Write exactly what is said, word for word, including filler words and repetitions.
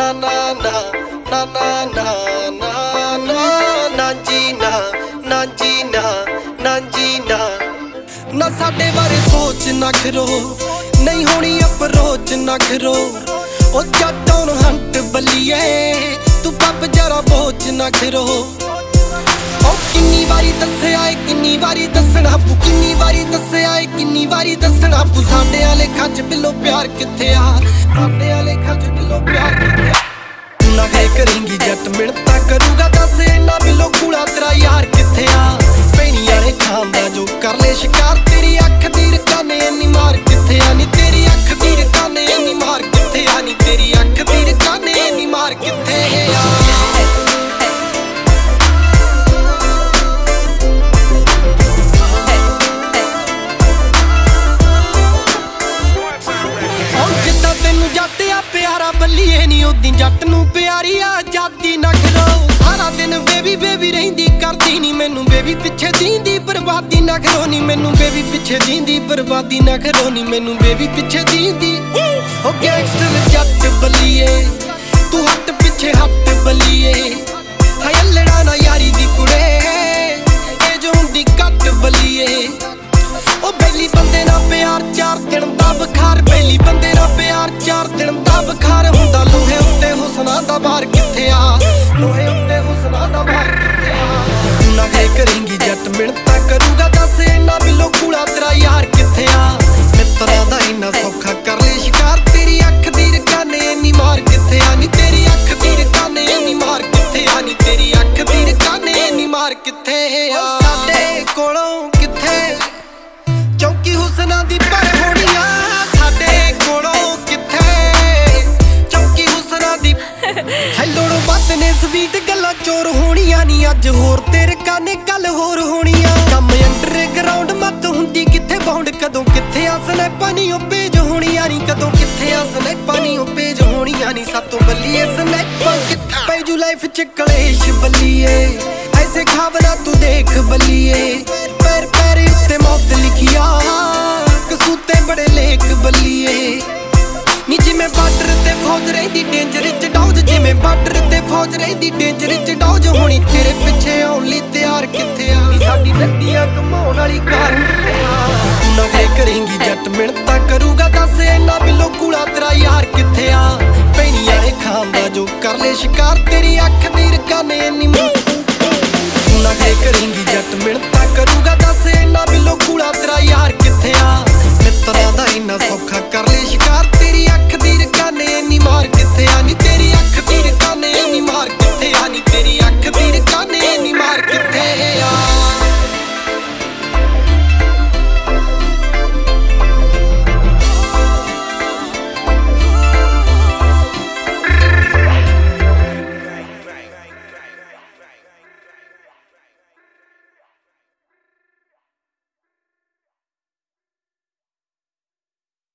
ना ना ना ना ना ना ना ना जी ना ना जी ना ना जी ना ना साडे बारे सोच ना करो नहीं होनी अप्रोच ना करो ओ जट ऑन हंट बल्लिए तू पप जरा बोच ना करो ओ किन्नी वारी दस्सिया है किन्नी वारी दसना पू किन्नी वारी दस्सिया है किन्नी वारी दसना पू साडे वाले खच बिलो प्यार किथे आ साडे वाले खच बिलो प्यार किथे तू ना गए करेंगी जट मिलता करूगा दस इना बिलो कूड़ा तेरा यार किथे आ पैनी वाले खांदा जो कर ले शिकार तेरी अख दी रकाने इन्नी मार किथे आ नी तेरी अख दी रकाने इन्नी मार किथे आ नी तेरी अख दी रकाने इन्नी मार किथे आ प्यारा बल्लिए नी ओदी जट नू प्यारी आजादी ना करो सारा दिन बेबी बेबी रहिंदी करदी नी मैनू बेबी पिछे दींदी बर्बादी ना करो नी मैनू बेबी पिछे दींदी बर्बादी ना करो नी मैनू बेबी पिछे दींदी ओ गैंगस्टर जट बल्लिए तू हट पिछे हट बल्लिए हाय लड़ा ना यारी दी कुड़े ए जो हुंदी कट बल्लिए ओ बेली बंदे ना प्यार चार दिन दा बखार बेली बंदे ना प्यार चार दिन दा बखार हुंदा लोहे उत्ते हुस्ना दा बार किथे आ लोहे उत्ते हुस्ना दा बार किथे आ तू ना गए करेंगी जट मिलता करूगा दस इना बिलो कूड़ा तेरा यार किथे आ मित्रा दा इना सौखा कर ले शिकार तेरी अख दी रकाने इन्नी मार किथे आ नी तेरी अख दी रकाने इन्नी मार किथे आ नी तेरी अख दी रकाने इन्नी मार किथे आ साडे कोलों किथे चौकी हुसना दी पर होनिया साडे कोलों किथे चौकी हुसना दी हेलोड़ो बात ने स्वीट गल्ला चोर होनिया नी अज होर तेरे काने कल होर होनिया कम अंडरग्राउंड मत हुंदी किथे बाउंड कदों किथे आसने पानी ओ पेज होनिया नी कदों किथे आसने पानी ओ पेज होनिया नी सातों बल्लिए स्नैपर किथे पैजू लाइफ च कलेश बल्लिए ऐसे खावना तू देख बल्लिए पैर पैर उत्ते मौत लिखिया कसूते बड़े लेख बल्लिए नी जिमें बार्डर ते फौज रहिंदी डेंजर च डौज जिमें बार्डर ते फौज रहिंदी डेंजर च डौज होनी तेरे पिछे आउण लई तैयार किथे आ नी साडी नड्डियां घुमाउण वाली कार किथे आ तू ना गए करेंगी जट मिलता करूगा दस इना बिलो कूड़ा तेरा यार किथे आ पैनी वाले खांदा जो कर ले शिकार तेरी अख दी रकाने इन्नी तू ना गए करेंगी जट मिलता करूगा दस इना बिलो कूड़ा तेरा यार किथे आ मित्रा दा इना सौखा कर ले शिकार तेरी अख दी रकाने इन्नी मार